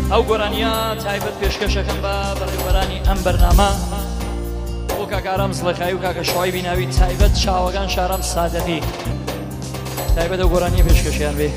ئەو گۆرانیە تایبەت پێشکەشەکەم بە بەڕێوەبەرانی ئەم بەرنامە بۆ کاکارام زڵەخایی و کاکە شوای بیناوی تایبەت چاوەکان شارەم سادەقی تایبەت ئەو گۆرانیە پێشکەشیان بێ.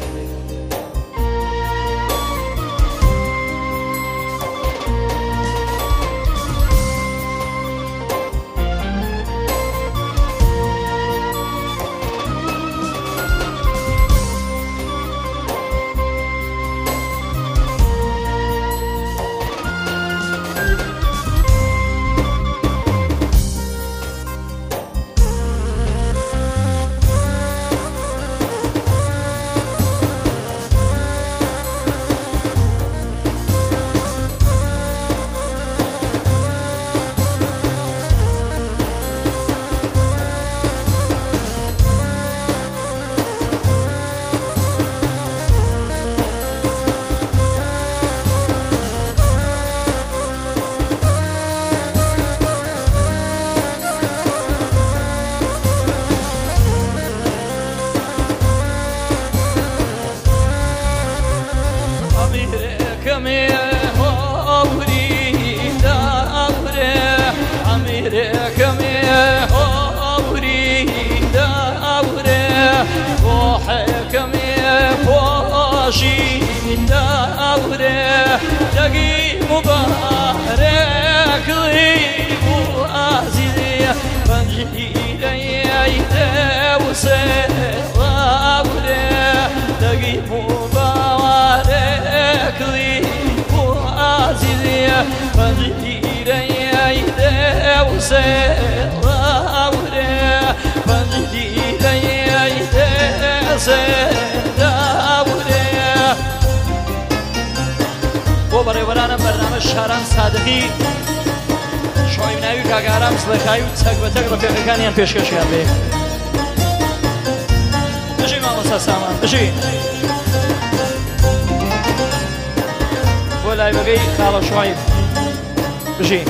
بۆ بەڕێوەرانم بەرنامە شاران سادەقی شوای بیناوی کاکارام زڵەخایی و تەک بە تەک ڕفێقەکانیان پێشکەشیان بێ. بژی مامۆستا سامان بژی بۆ لایبەکەی خاڵە شوای بژی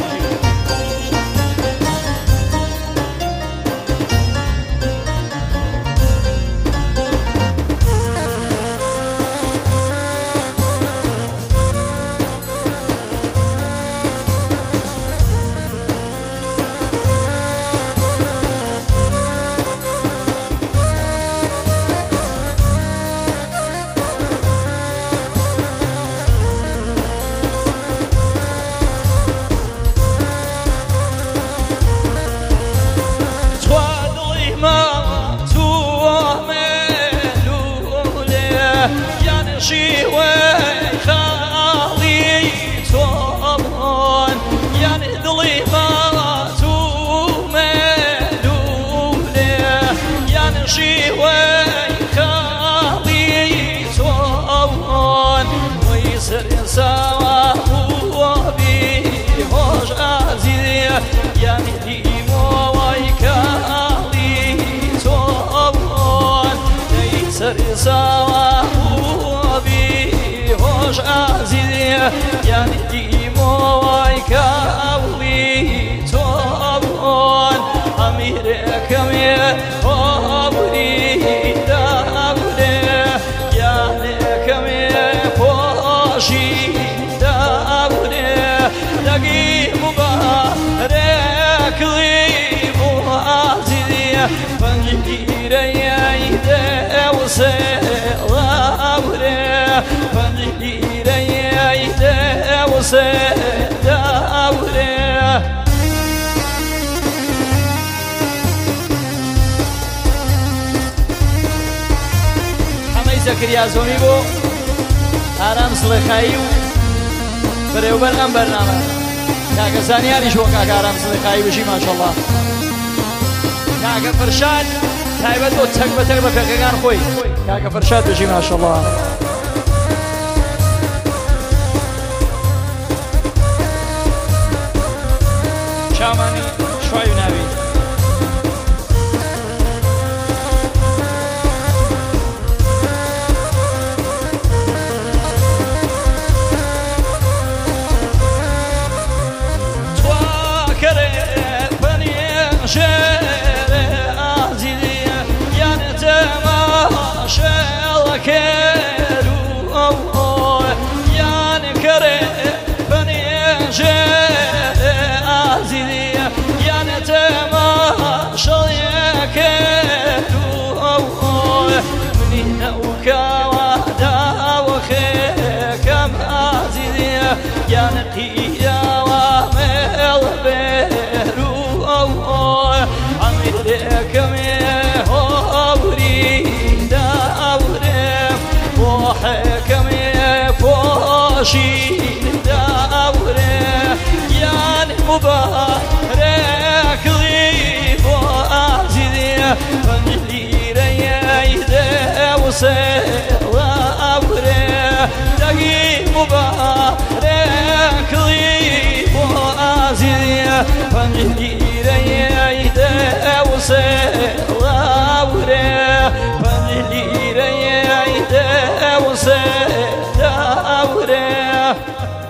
يعني ديمو ويكاولي توبون أميرك مير أبري داولي يعني كمير فوشي داولي لقي مبارك لي مؤازي فنجير يايدي وسيلاولي فنجير حمەی زەکریا زۆمی بۆ ئارام زڵەخایی و بەڕێوەبەر ئەم بەرنامە کاکە زانیاریش بۆ کاکە ئارام زڵەخایی بژی ماشەڵڵا کاکە فەرشاد تایبەت بۆ تەک بە تەک بە فێقەکان خۆی کاکە فەرشاد بژی ماشەڵڵا شامانی شوای بیناوی شل كيرو يعني كريم قيا ومل بيرو عمرك مهوري داورم وحكم فوشي داورم يعني مبارك لي وعزيزي فنجلي ريايده وسلامره دقي مبارك لي وعزيزي فنجلي ريايده وسلامره فنجلي ريايده وسلامره